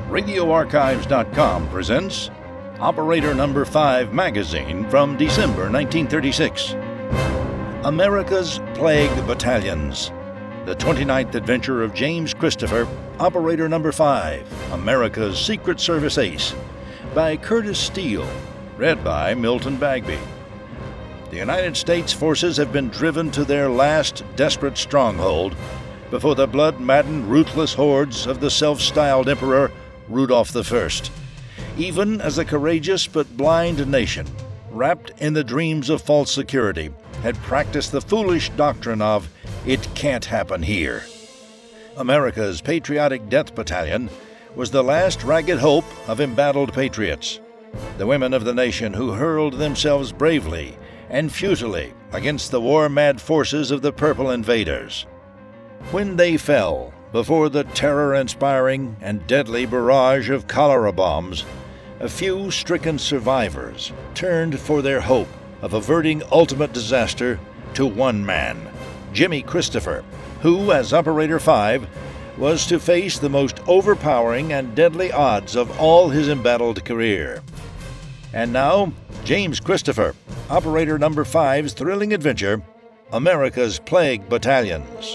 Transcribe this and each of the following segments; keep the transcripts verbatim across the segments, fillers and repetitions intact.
radio archives dot com presents Operator Number five magazine from December nineteen thirty-six. America's Plague Battalions. The twenty-ninth adventure of James Christopher, Operator Number five, America's Secret Service Ace, by Curtis Steele, read by Milton Bagby. The United States forces have been driven to their last desperate stronghold before the blood-maddened, ruthless hordes of the self-styled Emperor Rudolph the First. Even as a courageous but blind nation, wrapped in the dreams of false security, had practiced the foolish doctrine of, "It can't happen here." America's Patriotic Death Battalion was the last ragged hope of embattled patriots, the women of the nation who hurled themselves bravely and futilely against the war-mad forces of the purple invaders. When they fell before the terror-inspiring and deadly barrage of cholera bombs, a few stricken survivors turned for their hope of averting ultimate disaster to one man, Jimmy Christopher, who, as Operator five, was to face the most overpowering and deadly odds of all his embattled career. And now, James Christopher, Operator Number five's thrilling adventure, America's Plague Battalions.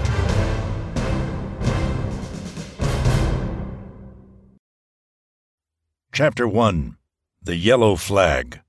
Chapter one. The Yellow Flag.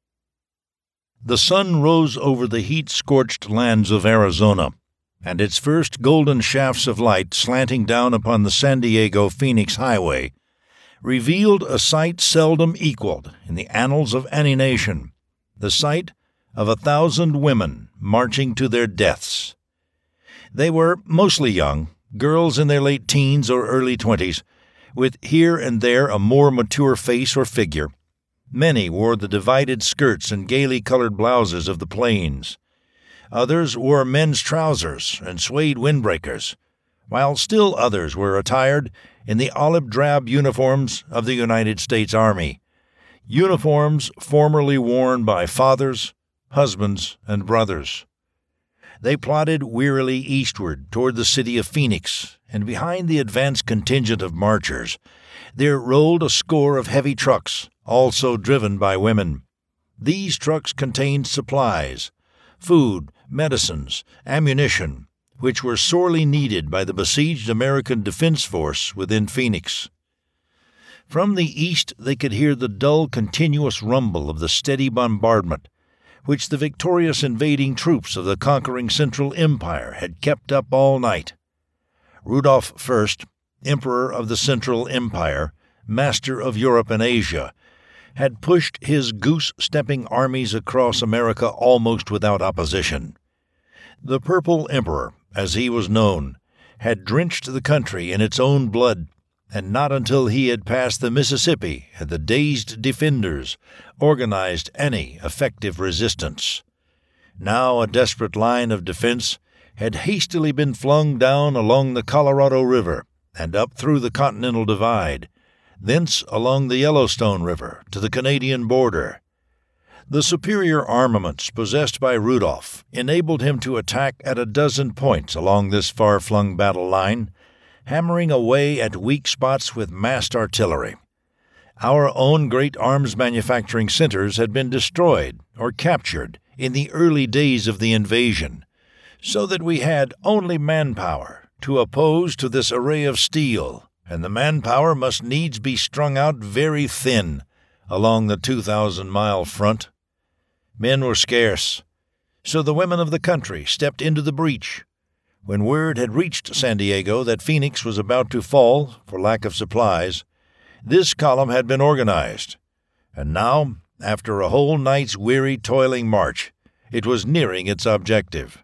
The sun rose over the heat-scorched lands of Arizona, and its first golden shafts of light slanting down upon the San Diego-Phoenix highway revealed a sight seldom equaled in the annals of any nation, the sight of a thousand women marching to their deaths. They were mostly young, girls in their late teens or early twenties, with here and there a more mature face or figure. Many wore the divided skirts and gaily colored blouses of the plains. Others wore men's trousers and suede windbreakers, while still others were attired in the olive-drab uniforms of the United States Army, uniforms formerly worn by fathers, husbands, and brothers. They plodded wearily eastward toward the city of Phoenix, and behind the advance contingent of marchers there rolled a score of heavy trucks, also driven by women. These trucks contained supplies, food, medicines, ammunition, which were sorely needed by the besieged American Defense Force within Phoenix. From the east they could hear the dull, continuous rumble of the steady bombardment, which the victorious invading troops of the conquering Central Empire had kept up all night. Rudolph the First, Emperor of the Central Empire, master of Europe and Asia, had pushed his goose-stepping armies across America almost without opposition. The Purple Emperor, as he was known, had drenched the country in its own blood, and not until he had passed the Mississippi had the dazed defenders organized any effective resistance. Now a desperate line of defense had hastily been flung down along the Colorado River and up through the Continental Divide, thence along the Yellowstone River to the Canadian border. The superior armaments possessed by Rudolph enabled him to attack at a dozen points along this far-flung battle line, hammering away at weak spots with massed artillery. Our own great arms manufacturing centers had been destroyed or captured in the early days of the invasion, so that we had only manpower to oppose to this array of steel, and the manpower must needs be strung out very thin along the two thousand mile front. Men were scarce, so the women of the country stepped into the breach. When word had reached San Diego that Phoenix was about to fall for lack of supplies, this column had been organized, and now, after a whole night's weary, toiling march, it was nearing its objective.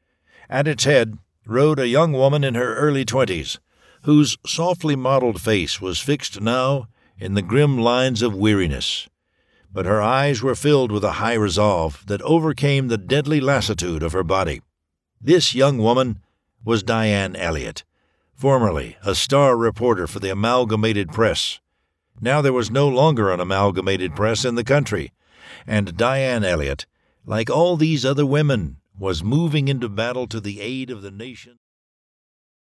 At its head rode a young woman in her early twenties, whose softly modeled face was fixed now in the grim lines of weariness, but her eyes were filled with a high resolve that overcame the deadly lassitude of her body. This young woman was Diane Elliott, formerly a star reporter for the Amalgamated Press. Now there was no longer an Amalgamated Press in the country, and Diane Elliott, like all these other women, was moving into battle to the aid of the nation.